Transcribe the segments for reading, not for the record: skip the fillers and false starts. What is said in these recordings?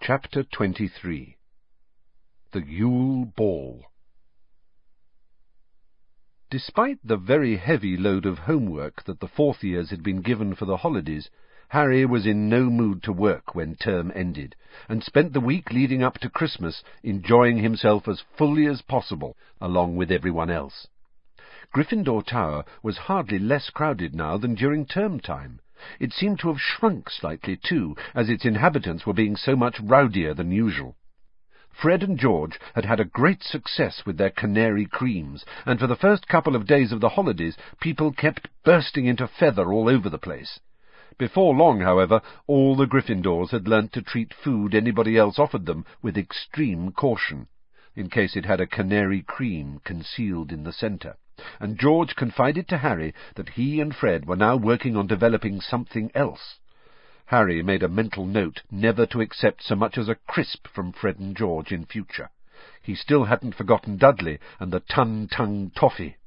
Chapter 23. The Yule Ball. Despite the very heavy load of homework that the fourth years had been given for the holidays, Harry was in no mood to work when term ended, and spent the week leading up to Christmas enjoying himself as fully as possible, along with everyone else. Gryffindor Tower was hardly less crowded now than during term time. It seemed to have shrunk slightly, too, as its inhabitants were being so much rowdier than usual. Fred and George had had a great success with their canary creams, and for the first couple of days of the holidays people kept bursting into feather all over the place. Before long, however, all the Gryffindors had learnt to treat food anybody else offered them with extreme caution, in case it had a canary cream concealed in the centre, and George confided to Harry that he and Fred were now working on developing something else. Harry made a mental note never to accept so much as a crisp from Fred and George in future. He still hadn't forgotten Dudley and the Tun-Tung toffee.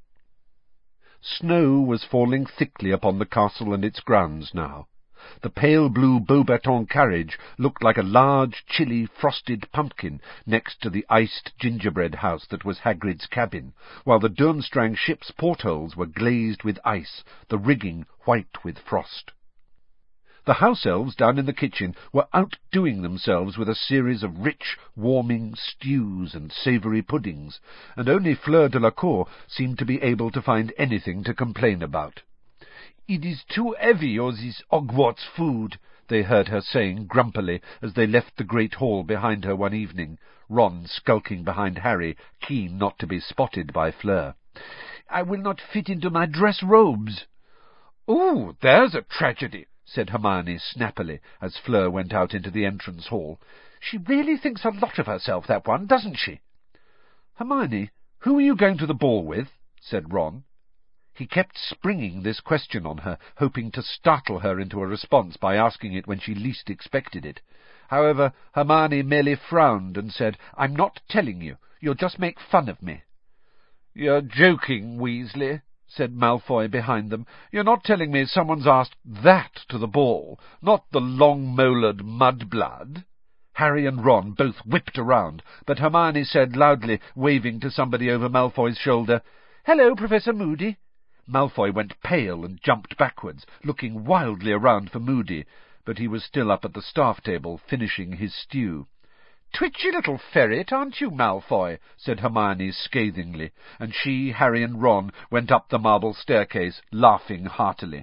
Snow was falling thickly upon the castle and its grounds now. The pale blue Beauxbatons carriage looked like a large, chilly, frosted pumpkin next to the iced gingerbread house that was Hagrid's cabin, while the Durmstrang ship's portholes were glazed with ice, the rigging white with frost. The house elves down in the kitchen were outdoing themselves with a series of rich, warming stews and savoury puddings, and only Fleur de la Cour seemed to be able to find anything to complain about. "It is too heavy, all this Hogwarts food," they heard her saying grumpily as they left the great hall behind her one evening, Ron skulking behind Harry, keen not to be spotted by Fleur. "I will not fit into my dress robes." "Oh, there's a tragedy," said Hermione snappily, as Fleur went out into the entrance hall. "She really thinks a lot of herself, that one, doesn't she?" "Hermione, who are you going to the ball with?" said Ron. He kept springing this question on her, hoping to startle her into a response by asking it when she least expected it. However, Hermione merely frowned and said, "I'm not telling you. You'll just make fun of me." "You're joking, Weasley," said Malfoy behind them. "You're not telling me someone's asked that to the ball, not the long-molared mudblood?" Harry and Ron both whipped around, but Hermione said loudly, waving to somebody over Malfoy's shoulder, "Hello, Professor Moody." Malfoy went pale and jumped backwards, looking wildly around for Moody, but he was still up at the staff table, finishing his stew. "Twitchy little ferret, aren't you, Malfoy?" said Hermione scathingly, and she, Harry and Ron went up the marble staircase, laughing heartily.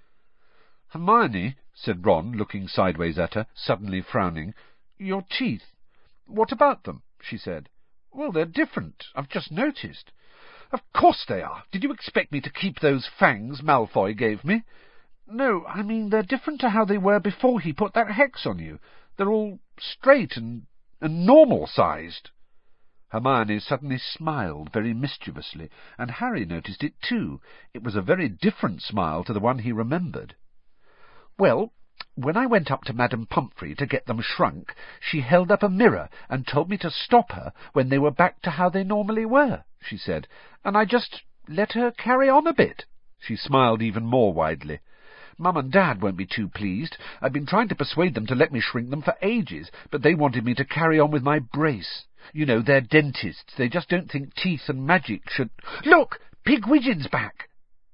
"Hermione," said Ron, looking sideways at her, suddenly frowning, "your teeth. What about them?" she said. "Well, they're different. I've just noticed." "Of course they are. Did you expect me to keep those fangs Malfoy gave me?" "No, I mean they're different to how they were before he put that hex on you. They're all straight and normal-sized." Hermione suddenly smiled very mischievously, and Harry noticed it too. It was a very different smile to the one he remembered. "Well, when I went up to Madame Pomfrey to get them shrunk, she held up a mirror and told me to stop her when they were back to how they normally were," she said, "and I just let her carry on a bit." She smiled even more widely. "Mum and Dad won't be too pleased. I've been trying to persuade them to let me shrink them for ages, but they wanted me to carry on with my brace. You know, they're dentists. They just don't think teeth and magic should— Look! Pigwidgeon's back!"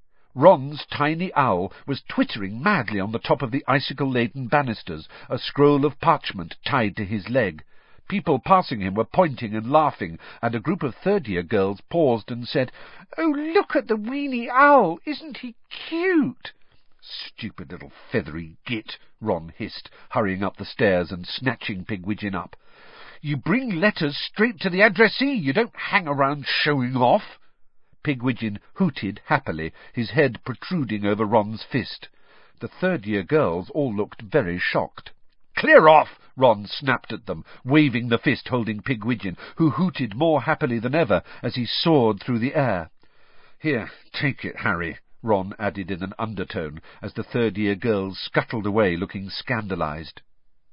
Ron's tiny owl was twittering madly on the top of the icicle-laden banisters, a scroll of parchment tied to his leg. People passing him were pointing and laughing, and a group of third-year girls paused and said, "Oh, look at the weeny owl! Isn't he cute?" "Stupid little feathery git," Ron hissed, hurrying up the stairs and snatching Pigwidgeon up. "You bring letters straight to the addressee. You don't hang around showing off." Pigwidgeon hooted happily, his head protruding over Ron's fist. The third-year girls all looked very shocked. "Clear off!" Ron snapped at them, waving the fist holding Pigwidgeon, who hooted more happily than ever as he soared through the air. "Here, take it, Harry," Ron added in an undertone, as the third-year girls scuttled away looking scandalized.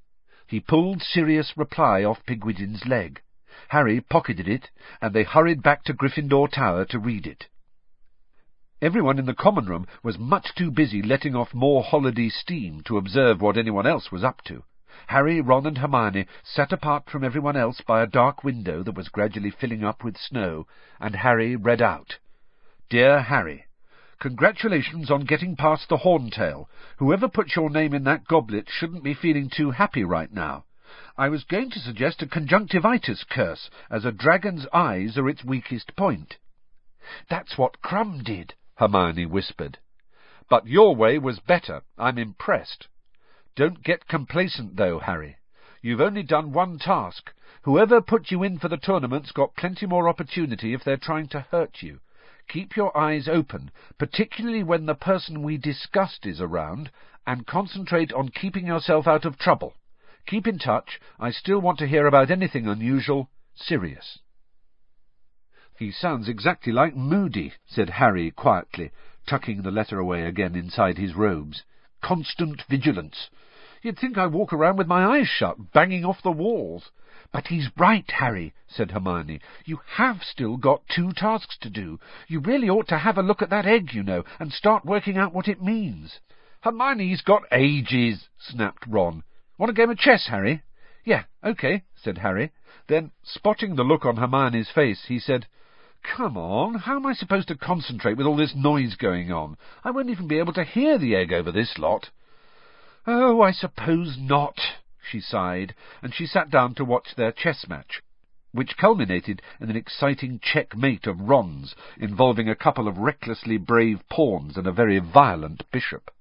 He pulled Sirius Reply off Pigwidgeon's leg. Harry pocketed it, and they hurried back to Gryffindor Tower to read it. Everyone in the common room was much too busy letting off more holiday steam to observe what anyone else was up to. Harry, Ron and Hermione sat apart from everyone else by a dark window that was gradually filling up with snow, and Harry read out, "Dear Harry, congratulations on getting past the Horntail. Whoever put your name in that goblet shouldn't be feeling too happy right now. I was going to suggest a conjunctivitis curse, as a dragon's eyes are its weakest point." "That's what Krum did," Hermione whispered. "But your way was better. I'm impressed. Don't get complacent, though, Harry. You've only done one task. Whoever put you in for the tournament's got plenty more opportunity if they're trying to hurt you. Keep your eyes open, particularly when the person we discussed is around, and concentrate on keeping yourself out of trouble. Keep in touch. I still want to hear about anything unusual. Sirius." "He sounds exactly like Moody," said Harry quietly, tucking the letter away again inside his robes. "Constant vigilance. You'd think I walk around with my eyes shut, banging off the walls." "But he's right, Harry," said Hermione. "You have still got 2 tasks to do. You really ought to have a look at that egg, you know, and start working out what it means." "Hermione's got ages," snapped Ron. "Want a game of chess, Harry?" "Yeah, OK," said Harry. Then, spotting the look on Hermione's face, he said, "Come on, how am I supposed to concentrate with all this noise going on? I won't even be able to hear the egg over this lot." "Oh, I suppose not," she sighed, and she sat down to watch their chess match, which culminated in an exciting checkmate of Ron's, involving a couple of recklessly brave pawns and a very violent bishop.